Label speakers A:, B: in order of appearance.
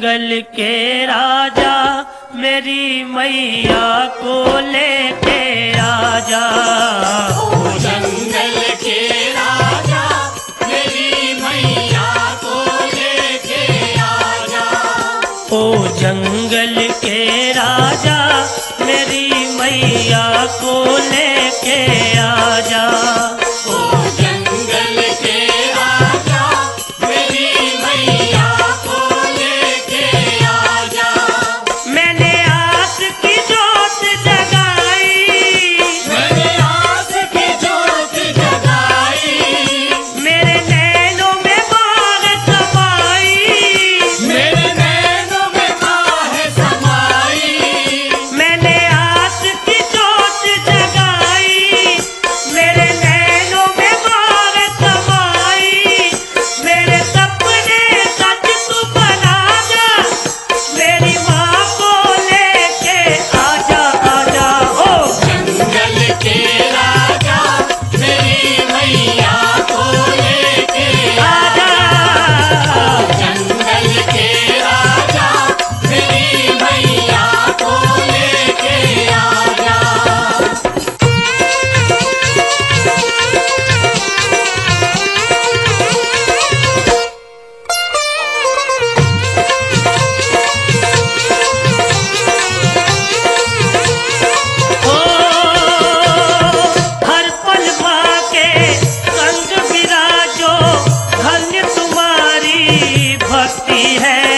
A: जंगल के राजा मेरी मैया को लेके आजा।
B: ओ जंगल के राजा मेरी मैया को लेके आजा।
A: ओ जंगल के राजा मेरी मैया को लेके आजा।
B: ओ जंगल के राजा मेरी मैया को लेके आजा।
A: मैंने आस की जोत जगाई,
B: मैंने आस की जोत जगाई।
A: मेरे नैनों में बाग समाई,
B: मेरे नैनों में बाह समाई।
A: मैंने आस की जोत जगाई, मेरे नैनों में बाग समाई। मेरे सपने सच तू बना जा, मेरी माँ को लेके आजा आजा। ओ
B: जंगल के राजा मेरी मैया को लेके
A: आजा।
B: जंगल के राजा मेरी मैया को लेके आजा।
A: ओ हर पल माँ के संग विराजो, धन्य तुम्हारी भक्ति है।